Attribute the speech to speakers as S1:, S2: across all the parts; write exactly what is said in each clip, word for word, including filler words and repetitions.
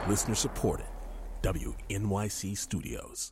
S1: Listener supported. W N Y C Studios.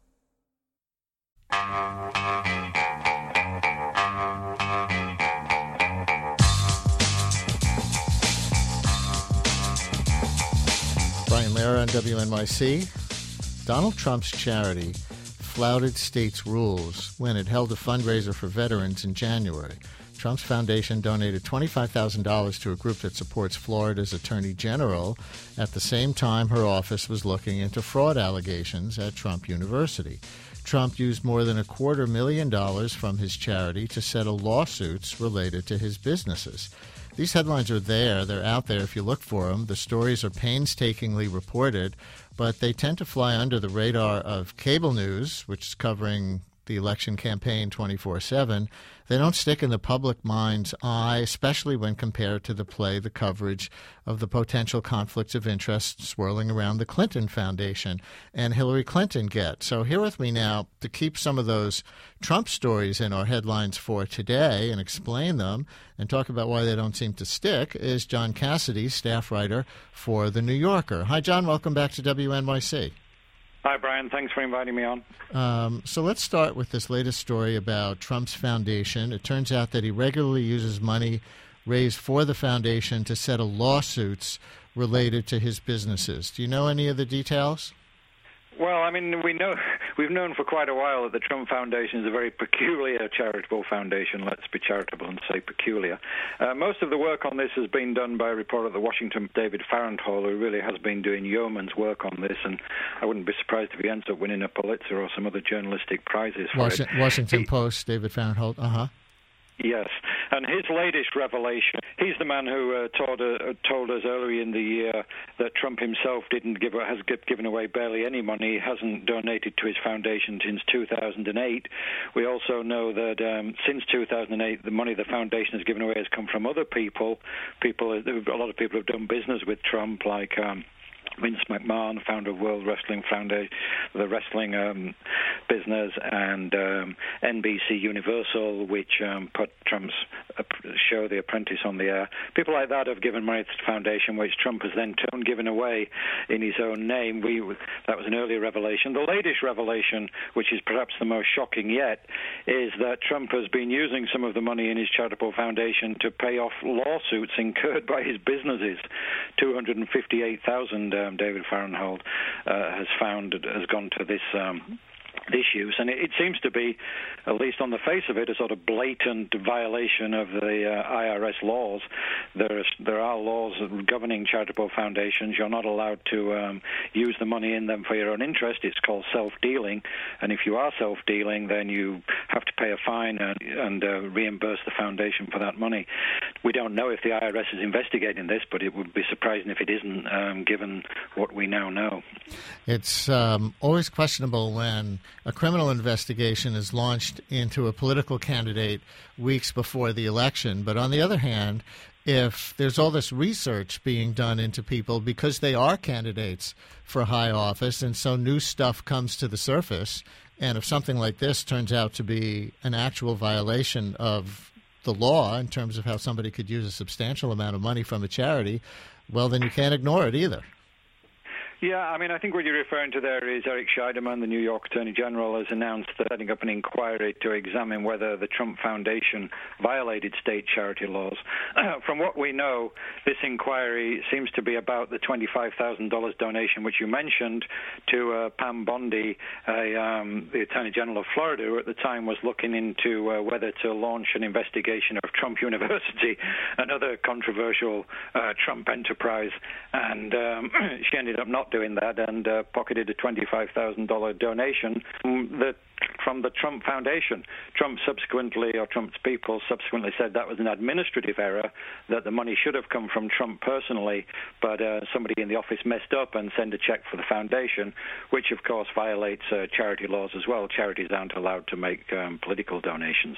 S2: Brian Lehrer on W N Y C. Donald Trump's charity flouted states' rules when it held a fundraiser for veterans in January. Trump's foundation donated twenty-five thousand dollars to a group that supports Florida's Attorney General. At the same time, her office was looking into fraud allegations at Trump University. Trump used more than a quarter million dollars from his charity to settle lawsuits related to his businesses. These headlines are there. They're out there if you look for them. The stories are painstakingly reported, but they tend to fly under the radar of cable news, which is covering the election campaign twenty-four seven. They don't stick in the public mind's eye, especially when compared to the play, the coverage of the potential conflicts of interest swirling around the Clinton Foundation and Hillary Clinton get. So here with me now to keep some of those Trump stories in our headlines for today and explain them and talk about why they don't seem to stick is John Cassidy, staff writer for The New Yorker. Hi, John. Welcome back to W N Y C.
S3: Hi, Brian. Thanks for inviting me on.
S2: Um, so let's start with this latest story about Trump's foundation. It turns out that he regularly uses money raised for the foundation to settle lawsuits related to his businesses. Do you know any of the details?
S3: Well, I mean, we know we've known for quite a while that the Trump Foundation is a very peculiar charitable foundation. Let's be charitable and say peculiar. Uh, most of the work on this has been done by a reporter at the Washington, David Farenthold, who really has been doing yeoman's work on this, and I wouldn't be surprised if he ends up winning a Pulitzer or some other journalistic prizes for
S2: Washington,
S3: it.
S2: Washington
S3: he,
S2: Post, David Farenthold. Uh-huh.
S3: Yes, and his latest revelation, he's the man who uh, told, uh, told us earlier in the year that Trump himself didn't give has given away barely any money. He hasn't donated to his foundation since two thousand eight. We also know that um, since two thousand eight, the money the foundation has given away has come from other people. People, a lot of people have done business with Trump, like Um, Vince McMahon, founder of World Wrestling Foundation, the wrestling um, business, and um, N B C Universal, which um, put Trump's uh, show The Apprentice on the air. People like that have given money to the foundation, which Trump has then turned given away in his own name. We that was an earlier revelation. The latest revelation, which is perhaps the most shocking yet, is that Trump has been using some of the money in his charitable foundation to pay off lawsuits incurred by his businesses. two hundred fifty-eight thousand Um, David Farenthold uh, has found has gone to this um, this use, and it, it seems to be, at least on the face of it, a sort of blatant violation of the uh, I R S laws. There is, there are laws governing charitable foundations. You're not allowed to um, use the money in them for your own interest. It's called self-dealing, and if you are self-dealing, then you have to pay a fine and, and uh, reimburse the foundation for that money. We don't know if the I R S is investigating this, but it would be surprising if it isn't, um, given what we now know.
S2: It's um, always questionable when a criminal investigation is launched into a political candidate weeks before the election. But on the other hand, if there's all this research being done into people because they are candidates for high office, and so new stuff comes to the surface, and if something like this turns out to be an actual violation of the law in terms of how somebody could use a substantial amount of money from a charity, well, then you can't ignore it either.
S3: Yeah, I mean, I think what you're referring to there is Eric Scheidemann, the New York Attorney General, has announced setting up an inquiry to examine whether the Trump Foundation violated state charity laws. Uh, from what we know, this inquiry seems to be about the twenty-five thousand dollars donation, which you mentioned, to uh, Pam Bondi, a, um, the Attorney General of Florida, who at the time was looking into uh, whether to launch an investigation of Trump University, another controversial uh, Trump enterprise, and um, she ended up not doing that and uh, pocketed a twenty-five thousand dollars donation from the, from the Trump Foundation. Trump subsequently, or Trump's people subsequently said that was an administrative error, that the money should have come from Trump personally, but uh, somebody in the office messed up and sent a check for the foundation, which of course violates uh, charity laws as well. Charities aren't allowed to make um, political donations.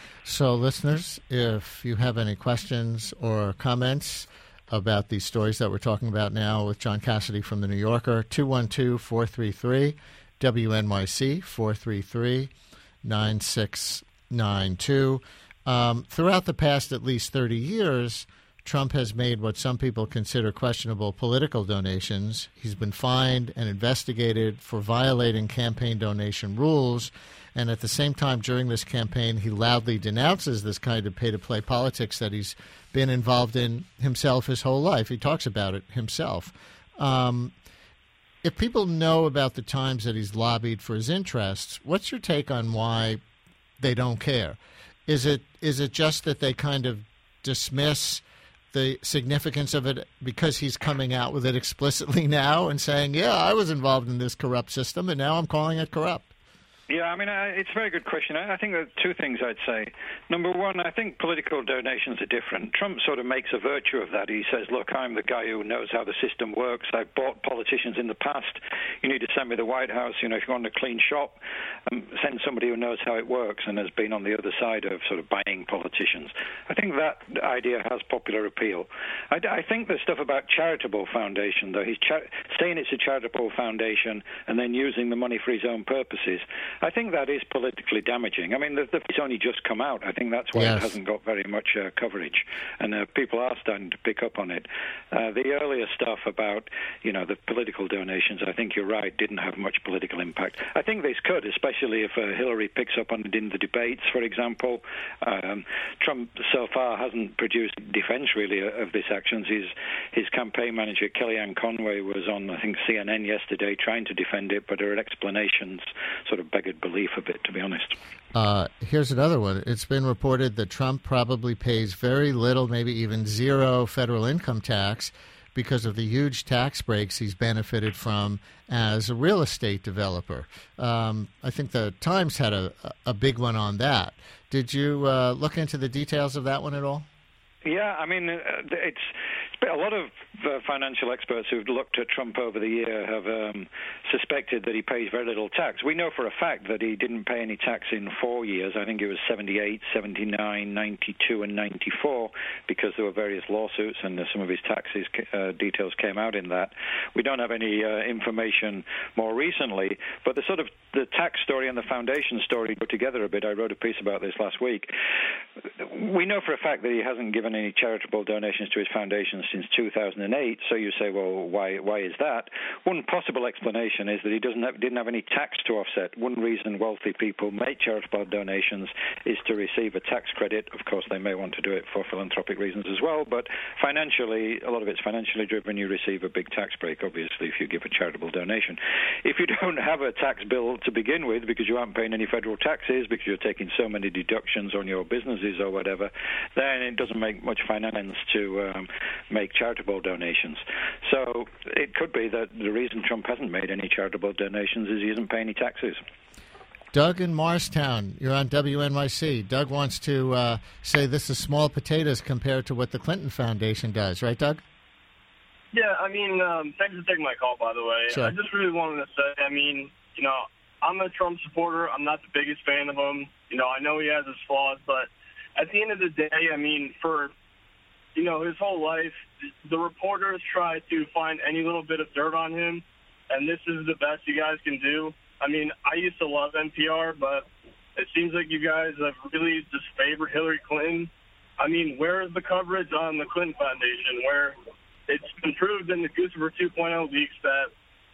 S2: So listeners, if you have any questions or comments about these stories that we're talking about now with John Cassidy from The New Yorker, two one two, four three three, W N Y C, four three three, nine six nine two. Um, throughout the past at least thirty years, Trump has made what some people consider questionable political donations. He's been fined and investigated for violating campaign donation rules. And at the same time, during this campaign, he loudly denounces this kind of pay-to-play politics that he's been involved in himself his whole life. He talks about it himself. Um, if people know about the times that he's lobbied for his interests, what's your take on why they don't care? Is it is it just that they kind of dismiss the significance of it because he's coming out with it explicitly now and saying, yeah, I was involved in this corrupt system, and now I'm calling it corrupt?
S3: Yeah, I mean, I, it's a very good question. I, I think there are two things I'd say. Number one, I think political donations are different. Trump sort of makes a virtue of that. He says, look, I'm the guy who knows how the system works. I've bought politicians in the past. You need to send me the White House. You know, if you want a clean shop, um, send somebody who knows how it works and has been on the other side of sort of buying politicians. I think that idea has popular appeal. I, I think the stuff about charitable foundation, though, he's char- saying it's a charitable foundation and then using the money for his own purposes, I think that is politically damaging. I mean, the, the, it's only just come out. I think that's why yes. it hasn't got very much uh, coverage, and uh, people are starting to pick up on it. Uh, the earlier stuff about, you know, the political donations, I think you're right, didn't have much political impact. I think this could, especially if uh, Hillary picks up on it in the debates, for example. Um, Trump so far hasn't produced defense, really, of this actions. His, his campaign manager, Kellyanne Conway, was on, I think, C N N yesterday trying to defend it, but her explanations sort of beggared belief a bit, to be honest.
S2: Uh, here's another one. It's been reported that Trump probably pays very little, maybe even zero federal income tax because of the huge tax breaks he's benefited from as a real estate developer. Um, I think the Times had a, a big one on that. Did you uh, look into the details of that one at all?
S3: Yeah, I mean, uh, it's a lot of uh, financial experts who've looked at Trump over the year have um, suspected that he pays very little tax. We know for a fact that he didn't pay any tax in four years. I think it was seventy-eight, seventy-nine, ninety-two, and ninety-four, because there were various lawsuits and uh, some of his taxes uh, details came out in that. We don't have any uh, information more recently, but the sort of the tax story and the foundation story go together a bit. I wrote a piece about this last week. We know for a fact that he hasn't given any charitable donations to his foundation since two thousand eight, so you say, well, why why is that? One possible explanation is that he doesn't have, didn't have any tax to offset. One reason wealthy people make charitable donations is to receive a tax credit. Of course, they may want to do it for philanthropic reasons as well, but financially, a lot of it's financially driven. You receive a big tax break, obviously, if you give a charitable donation. If you don't have a tax bill to begin with because you aren't paying any federal taxes, because you're taking so many deductions on your businesses or whatever, then it doesn't make much finance to um, make charitable donations. So it could be that the reason Trump hasn't made any charitable donations is he doesn't pay any taxes.
S2: Doug in Morristown, you're on W N Y C. Doug wants to uh, say this is small potatoes compared to what the Clinton Foundation does. Right, Doug?
S4: Yeah, I mean, um, thanks for taking my call, by the way.
S2: Sure.
S4: I just really wanted to say, I mean, you know, I'm a Trump supporter. I'm not the biggest fan of him. You know, I know he has his flaws, but at the end of the day, I mean, for, you know, his whole life, the reporters try to find any little bit of dirt on him, and this is the best you guys can do. I mean, I used to love N P R, but it seems like you guys have really just favored Hillary Clinton. I mean, where is the coverage on the Clinton Foundation, where it's been proved in the Guccifer two point oh leaks that,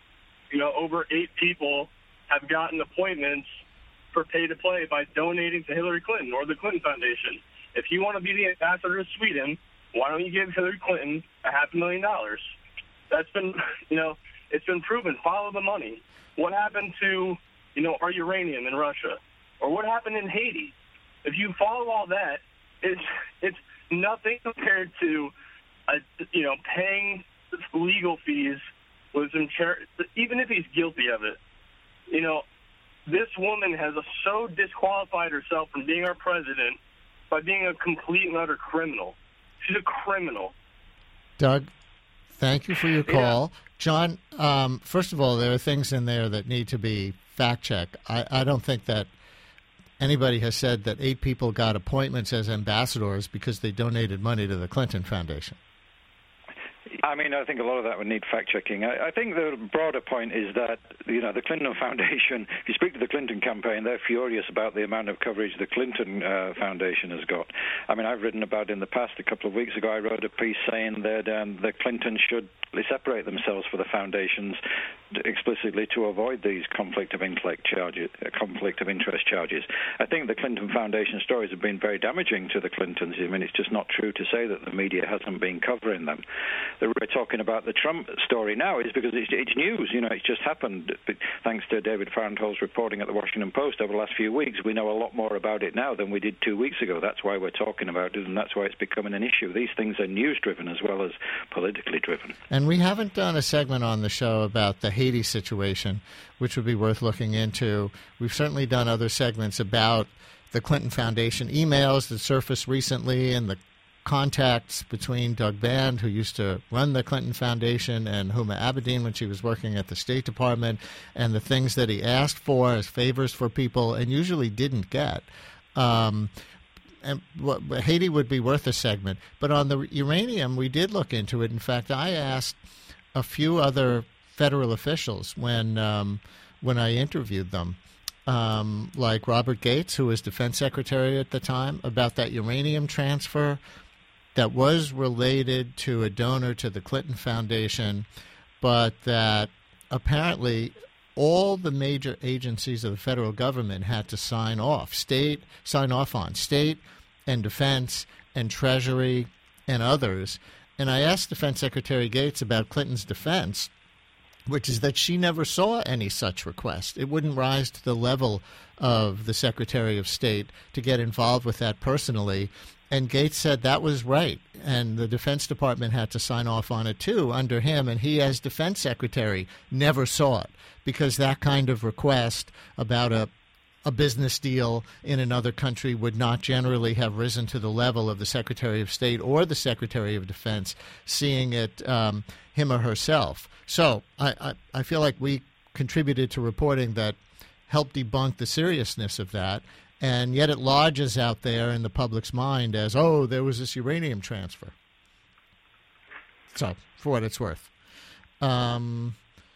S4: you know, over eight people have gotten appointments for pay-to-play by donating to Hillary Clinton or the Clinton Foundation. If you want to be the ambassador to Sweden, why don't you give Hillary Clinton a half a million dollars? That's been, you know, it's been proven. Follow the money. What happened to, you know, our uranium in Russia? Or what happened in Haiti? If you follow all that, it's it's nothing compared to, a, you know, paying legal fees with some char- even if he's guilty of it. You know, this woman has so disqualified herself from being our president by being a complete and utter criminal. She's a criminal.
S2: Doug, thank you for your call.
S3: Yeah.
S2: John, um, first of all, there are things in there that need to be fact-checked. I, I don't think that anybody has said that eight people got appointments as ambassadors because they donated money to the Clinton Foundation.
S3: I mean, I think a lot of that would need fact-checking. I, I think the broader point is that, you know, the Clinton Foundation, if you speak to the Clinton campaign, they're furious about the amount of coverage the Clinton uh, Foundation has got. I mean, I've written about in the past, a couple of weeks ago, I wrote a piece saying that um, the Clintons should separate themselves for the foundations explicitly to avoid these conflict of intellect charges, uh, conflict of interest charges. I think the Clinton Foundation stories have been very damaging to the Clintons. I mean, it's just not true to say that the media hasn't been covering them. The we're talking about the Trump story now is because it's, it's news. You know, it's just happened. Thanks to David Farenthold's reporting at the Washington Post over the last few weeks, we know a lot more about it now than we did two weeks ago. That's why we're talking about it, and that's why it's becoming an issue. These things are news-driven as well as politically driven.
S2: And we haven't done a segment on the show about the Haiti situation, which would be worth looking into. We've certainly done other segments about the Clinton Foundation emails that surfaced recently and the contacts between Doug Band, who used to run the Clinton Foundation, and Huma Abedin when she was working at the State Department, and the things that he asked for as favors for people and usually didn't get. Um, and what, Haiti would be worth a segment. But on the uranium, we did look into it. In fact, I asked a few other federal officials when um, when I interviewed them, um, like Robert Gates, who was Defense Secretary at the time, about that uranium transfer that was related to a donor to the Clinton Foundation, but that apparently all the major agencies of the federal government had to sign off, state, sign off on, state and defense and Treasury and others. And I asked Defense Secretary Gates about Clinton's defense, which is that she never saw any such request. It wouldn't rise to the level of the Secretary of State to get involved with that personally. And Gates said that was right, and the Defense Department had to sign off on it, too, under him, and he, as Defense Secretary, never saw it, because that kind of request about a a business deal in another country would not generally have risen to the level of the Secretary of State or the Secretary of Defense seeing it um, him or herself. So I, I, I feel like we contributed to reporting that helped debunk the seriousness of that. And yet it lodges out there in the public's mind as, oh, there was this uranium transfer. So, for what it's worth. Um,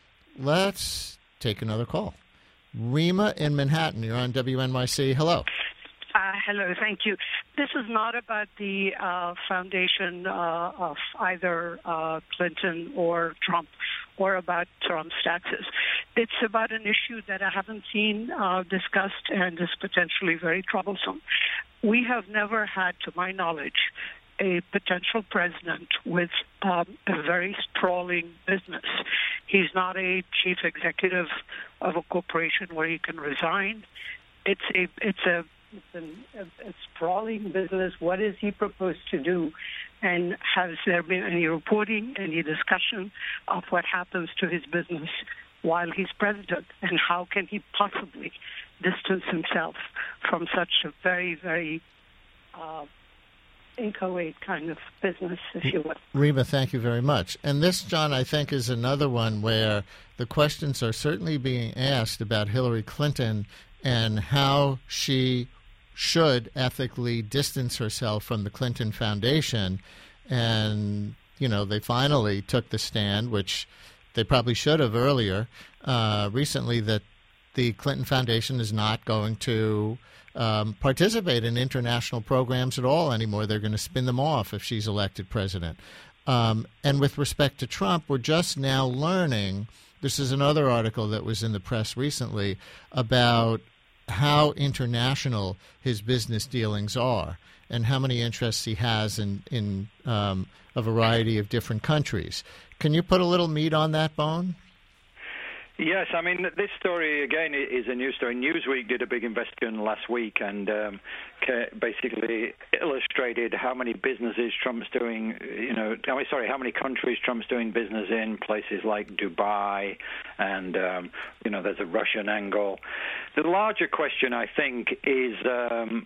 S2: let's take another call. Rima in Manhattan, you're on W N Y C. Hello.
S5: Uh, hello, thank you. This is not about the uh, foundation uh, of either uh, Clinton or Trump or about Trump's taxes. It's about an issue that I haven't seen uh, discussed and is potentially very troublesome. We have never had, to my knowledge, a potential president with um, a very sprawling business. He's not a chief executive of a corporation where he can resign. It's a it's a It's an, a, a sprawling business. What is he proposed to do? And has there been any reporting, any discussion of what happens to his business while he's president? And how can he possibly distance himself from such a very, very uh, inchoate kind of business, if you will?
S2: Rima, thank you very much. And this, John, I think is another one where the questions are certainly being asked about Hillary Clinton and how she should ethically distance herself from the Clinton Foundation. And, you know, they finally took the stand, which they probably should have earlier, uh, recently, that the Clinton Foundation is not going to um, participate in international programs at all anymore. They're going to spin them off if she's elected president. Um, and with respect to Trump, we're just now learning, this is another article that was in the press recently, about how international his business dealings are and how many interests he has in, in um, a variety of different countries. Can you put a little meat on that bone?
S3: Yes, I mean, this story, again, is a news story. Newsweek did a big investigation last week and um, basically illustrated how many businesses Trump's doing, you know, I mean, sorry, how many countries Trump's doing business in, places like Dubai, and, um, you know, there's a Russian angle. The larger question, I think, is... Um,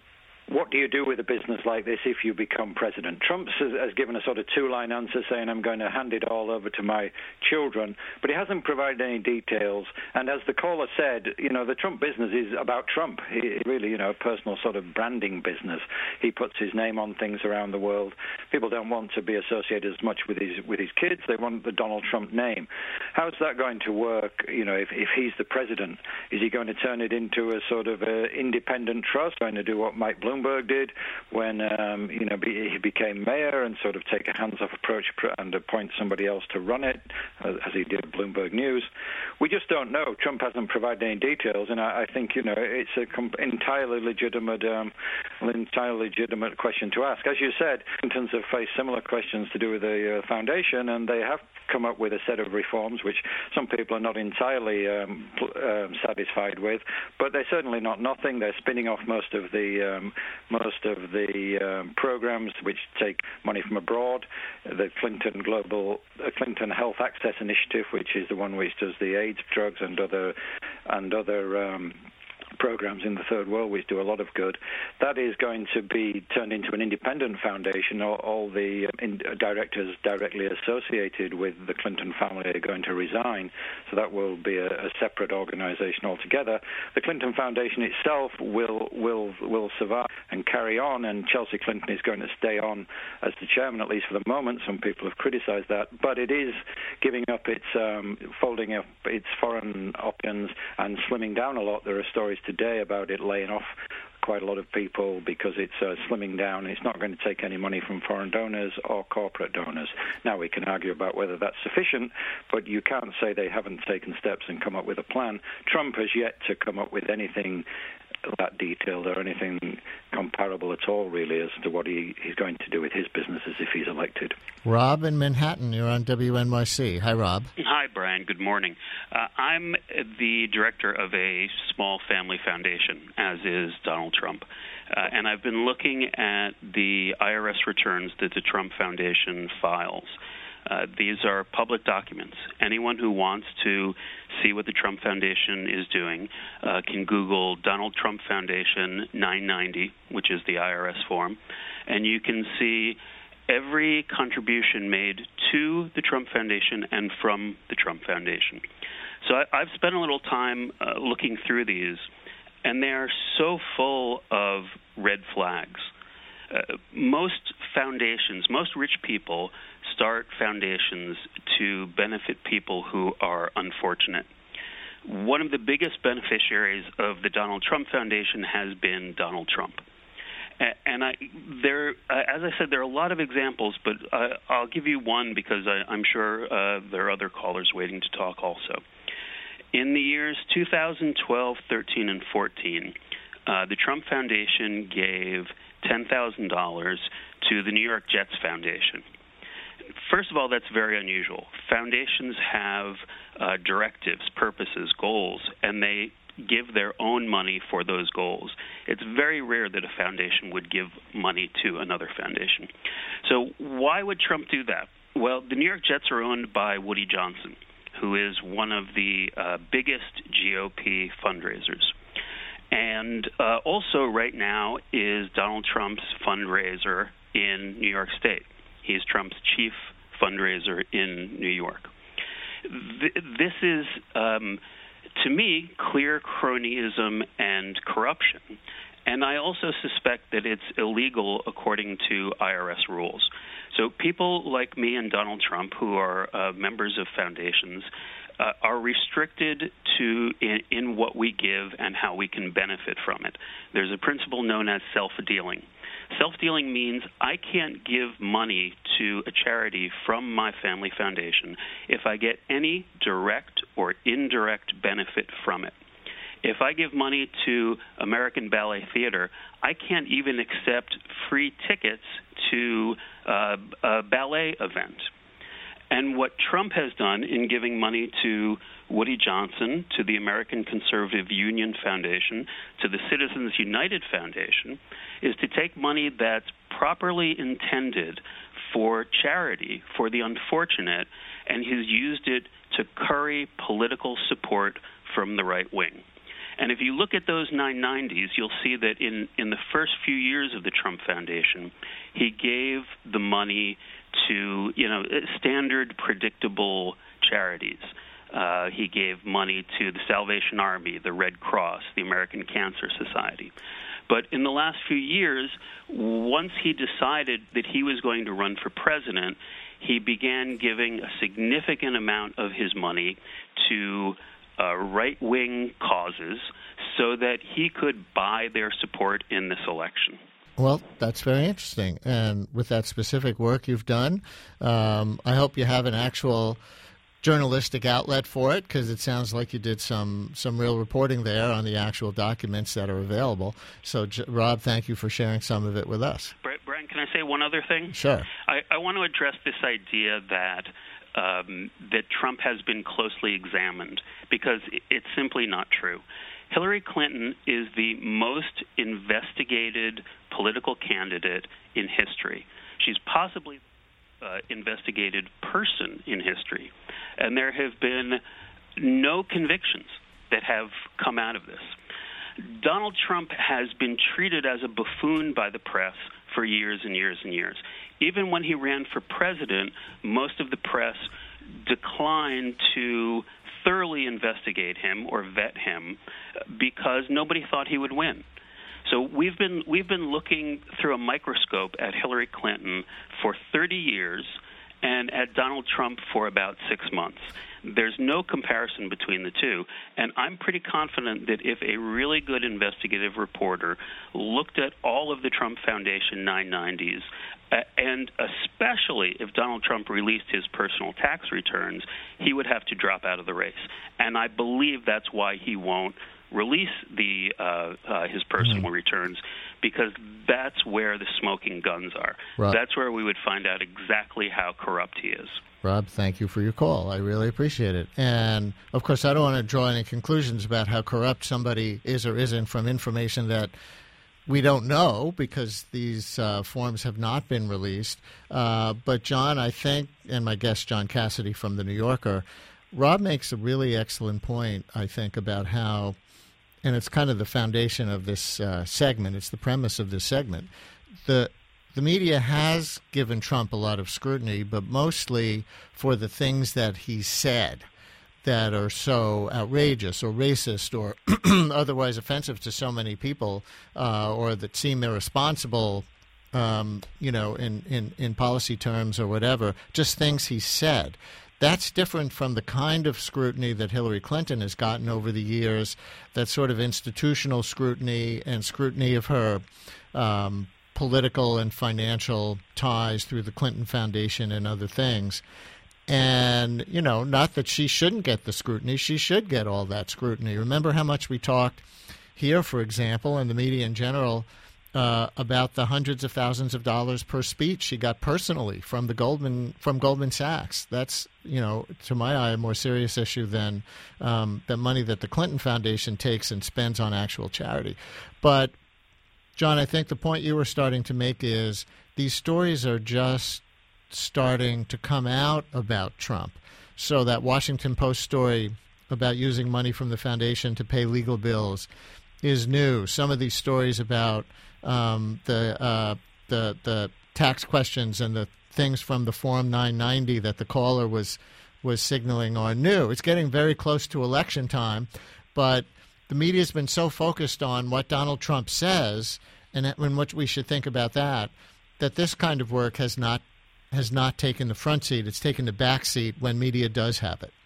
S3: what do you do with a business like this if you become president? Trump has, has given a sort of two-line answer saying, I'm going to hand it all over to my children, but he hasn't provided any details. And as the caller said, you know, the Trump business is about Trump. He really, you know, a personal sort of branding business. He puts his name on things around the world. People don't want to be associated as much with his with his kids. They want the Donald Trump name. How's that going to work? You know, if, if he's the president, is he going to turn it into a sort of a independent trust, going to do what Mike Bloomberg did when um, you know he became mayor and sort of take a hands-off approach and appoint somebody else to run it, as he did Bloomberg News? We just don't know. Trump hasn't provided any details, and I, I think you know it's an comp- entirely legitimate, um, entirely legitimate question to ask. As you said, Clintons have faced similar questions to do with the uh, foundation, and they have come up with a set of reforms which some people are not entirely um, um, satisfied with, but they're certainly not nothing. They're spinning off most of the um, most of the um, programs which take money from abroad. The Clinton Global uh, Clinton Health Access Initiative, which is the one which does the AIDS drugs and other and other um, programs in the third world which do a lot of good, that is going to be turned into an independent foundation. All, all the in, directors directly associated with the Clinton family are going to resign, so that will be a, a separate organization altogether. The Clinton Foundation itself will will will survive and carry on, and Chelsea Clinton is going to stay on as the chairman, at least for the moment. Some people have criticized that, but it is giving up its um, folding up its foreign options and slimming down a lot. There are stories today about it laying off quite a lot of people because it's uh, slimming down. It's not going to take any money from foreign donors or corporate donors. Now, we can argue about whether that's sufficient, but you can't say they haven't taken steps and come up with a plan. Trump has yet to come up with anything that detailed or anything comparable at all, really, as to what he, he's going to do with his businesses if he's elected.
S2: Rob in Manhattan, you're on W N Y C. Hi, Rob.
S6: Hi, Brian. Good morning. Uh, I'm the director of a small family foundation, as is Donald Trump. Uh, and I've been looking at the I R S returns that the Trump Foundation files. Uh, these are public documents. Anyone who wants to see what the Trump Foundation is doing uh, can Google Donald Trump Foundation nine ninety, which is the I R S form, and you can see every contribution made to the Trump Foundation and from the Trump Foundation. So I, I've spent a little time uh, looking through these, and they are so full of red flags. Uh, most foundations, most rich people start foundations to benefit people who are unfortunate. One of the biggest beneficiaries of the Donald Trump Foundation has been Donald Trump. And I, there, as I said, there are a lot of examples, but uh, I'll give you one because I, I'm sure uh, there are other callers waiting to talk also. In the years two thousand twelve, thirteen, and fourteen, uh, the Trump Foundation gave ten thousand dollars to the New York Jets Foundation. First of all, that's very unusual. Foundations have uh, directives, purposes, goals, and they give their own money for those goals. It's very rare that a foundation would give money to another foundation. So why would Trump do that? Well, the New York Jets are owned by Woody Johnson, who is one of the uh, biggest G O P fundraisers. And uh, also right now is Donald Trump's fundraiser in New York State. He's Trump's chief fundraiser in New York. Th- this is, um, to me, clear cronyism and corruption. And I also suspect that it's illegal according to I R S rules. So people like me and Donald Trump, who are uh, members of foundations, uh, are restricted to in, in what we give and how we can benefit from it. There's a principle known as self-dealing. Self-dealing means I can't give money to a charity from my family foundation if I get any direct or indirect benefit from it. If I give money to American Ballet Theater, I can't even accept free tickets to uh, a ballet event. And what Trump has done in giving money to Woody Johnson, to the American Conservative Union Foundation, to the Citizens United Foundation, is to take money that's properly intended for charity, for the unfortunate, and he's used it to curry political support from the right wing. And if you look at those nine nineties, you'll see that in, in the first few years of the Trump Foundation, he gave the money to, you know, standard, predictable charities. Uh, he gave money to the Salvation Army, the Red Cross, the American Cancer Society. But in the last few years, once he decided that he was going to run for president, he began giving a significant amount of his money to uh, right-wing causes so that he could buy their support in this election.
S2: Well, that's very interesting. And with that specific work you've done, um, I hope you have an actual journalistic outlet for it, because it sounds like you did some, some real reporting there on the actual documents that are available. So, J- Rob, thank you for sharing some of it with us.
S6: Brian, can I say one other thing?
S2: Sure.
S6: I, I want to address this idea that um, that Trump has been closely examined, because it's simply not true. Hillary Clinton is the most investigated political candidate in history. She's possibly uh, investigated person in history. And there have been no convictions that have come out of this. Donald Trump has been treated as a buffoon by the press for years and years and years. Even when he ran for president, most of the press declined to thoroughly investigate him or vet him because nobody thought he would win. So we've been we've been looking through a microscope at Hillary Clinton for thirty years and at Donald Trump for about six months. There's no comparison between the two, and I'm pretty confident that if a really good investigative reporter looked at all of the Trump Foundation nine nineties, uh, and especially if Donald Trump released his personal tax returns, he would have to drop out of the race. And I believe that's why he won't release the uh, uh, his personal mm-hmm. returns, because that's where the smoking guns are.
S2: Right.
S6: That's where we would find out exactly how corrupt he is.
S2: Rob, thank you for your call. I really appreciate it. And, of course, I don't want to draw any conclusions about how corrupt somebody is or isn't from information that we don't know, because these uh, forms have not been released. Uh, but, John, I think, and my guest, John Cassidy from The New Yorker, Rob makes a really excellent point, I think, about how, and it's kind of the foundation of this uh, segment, it's the premise of this segment, the The media has given Trump a lot of scrutiny, but mostly for the things that he said that are so outrageous or racist or otherwise offensive to so many people, uh, or that seem irresponsible, um, you know, in, in, in policy terms or whatever, just things he said. That's different from the kind of scrutiny that Hillary Clinton has gotten over the years, that sort of institutional scrutiny and scrutiny of her um political and financial ties through the Clinton Foundation and other things. And, you know, not that she shouldn't get the scrutiny. She should get all that scrutiny. Remember how much we talked here, for example, and the media in general, uh, about the hundreds of thousands of dollars per speech she got personally from the Goldman from Goldman Sachs. That's, you know, to my eye, a more serious issue than um, the money that the Clinton Foundation takes and spends on actual charity. But John, I think the point you were starting to make is these stories are just starting to come out about Trump. So that Washington Post story about using money from the foundation to pay legal bills is new. Some of these stories about um, the, uh, the the tax questions and the things from the Form nine ninety that the caller was was signaling are new. It's getting very close to election time, but the media has been so focused on what Donald Trump says and what we should think about that, that this kind of work has not has not taken the front seat. It's taken the back seat when media does have it.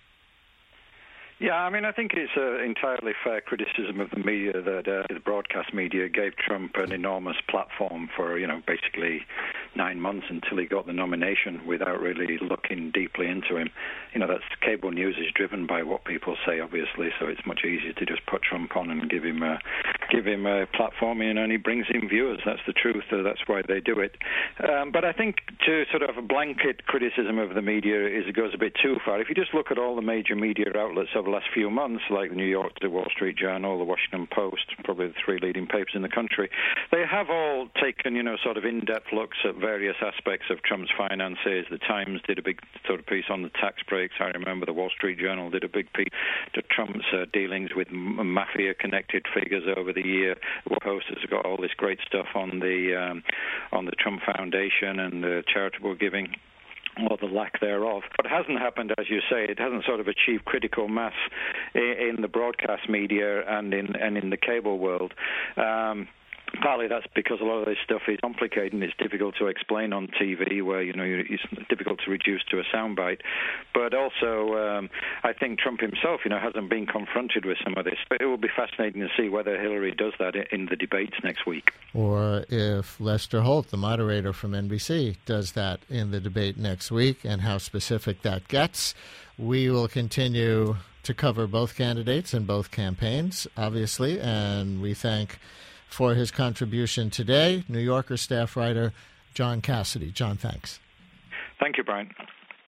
S3: Yeah, I mean, I think it's an entirely fair criticism of the media that uh, the broadcast media gave Trump an enormous platform for, you know, basically nine months until he got the nomination without really looking deeply into him. You know, that's cable news is driven by what people say, obviously, so it's much easier to just put Trump on and give him a, give him a platform, you know, and he brings in viewers. That's the truth. So that's why they do it. Um, but I think to sort of a blanket criticism of the media is it goes a bit too far. If you just look at all the major media outlets over the last few months, like the New York, the Wall Street Journal, the Washington Post, probably the three leading papers in the country, they have all taken, you know, sort of in-depth looks at various aspects of Trump's finances. The Times did a big sort of piece on the tax breaks. I remember the Wall Street Journal did a big piece to Trump's uh, dealings with m- mafia-connected figures over the year. The Post has got all this great stuff on the um, on the Trump Foundation and the charitable giving, or the lack thereof. What hasn't happened, as you say, it hasn't sort of achieved critical mass in, in the broadcast media and in and in the cable world. Um, Partly that's because a lot of this stuff is complicated and it's difficult to explain on T V, where, you know, it's difficult to reduce to a soundbite. But also, um, I think Trump himself, you know, hasn't been confronted with some of this. But it will be fascinating to see whether Hillary does that in the debates next week.
S2: Or if Lester Holt, the moderator from N B C, does that in the debate next week, and how specific that gets. We will continue to cover both candidates and both campaigns, obviously, and we thank for his contribution today, New Yorker staff writer John Cassidy. John, thanks.
S3: Thank you, Brian.